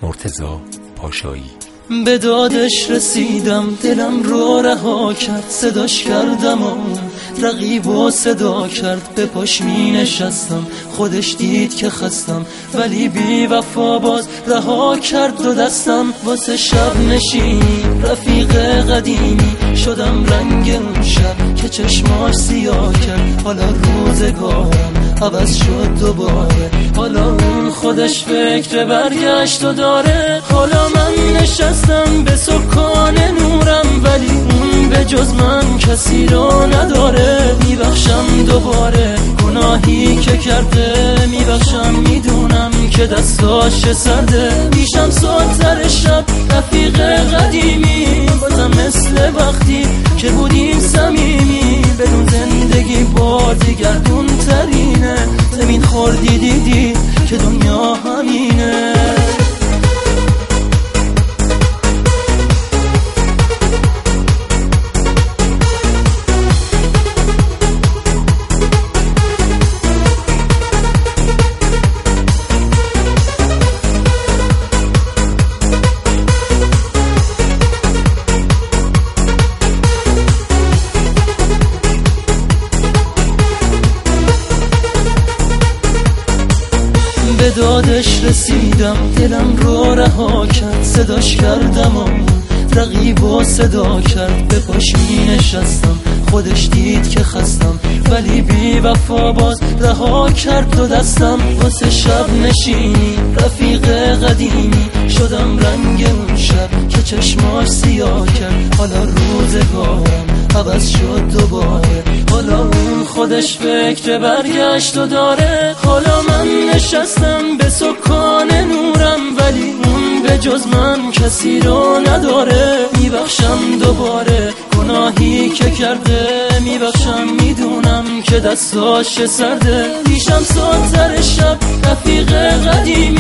مرتضی پاشایی. به دادش رسیدم، دلم رو رها کرد، صداش کردم و رقیب و صدا کرد. به پاش می نشستم، خودش دید که خستم، ولی بی وفا باز رها کرد دو دستم. واسه شب نشینی رفیق قدیمی شدم، رنگ اون شب که چشماش سیاه کرد. حالا روزگارم عوض شد دوباره، حالا اون خودش فکر برگشت و داره. حالا من نشستم به سکان نورم، ولی اون به جز من کسی رو نداره. میبخشم دوباره گناهی که کرده، میبخشم میدونم که دستاش سرده. میشم سر شب رفیق قدیمی، بازم مثل وقتی که بودیم صمیمی. بدون زندگی بار دیگردون ترینه، زمین خوردی دیدی که دنیا همینه. به دادش رسیدم، دلم رو رها کرد، صداش کردم و رقیب و صدا کرد. به پاش می نشستم، خودش دید که خستم، ولی بی وفا باز رها کرد دو دستم. واسه شب نشینی رفیق قدیمی شدم، رنگ اون شب که چشماش سیاه کرد. حالا روزگارم عوض شد دوباره، حالا اون خودش فکر برگشت و داره. حالا من نشستم به سکان نورم، ولی اون به جز من کسی رو نداره. میبخشم دوباره گناهی که کرده، میبخشم میدونم که دستاش سرده. میشم سر شب رفیق قدیم